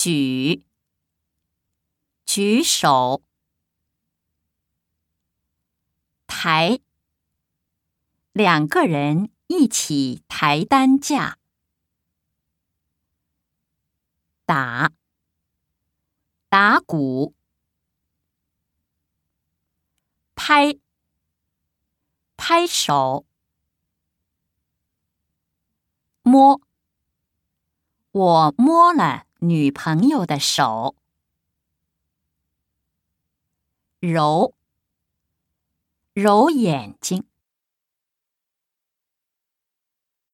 举，举手。抬，两个人一起抬担架。打，打鼓。拍，拍手。摸，我摸了女朋友的手。揉，揉眼睛。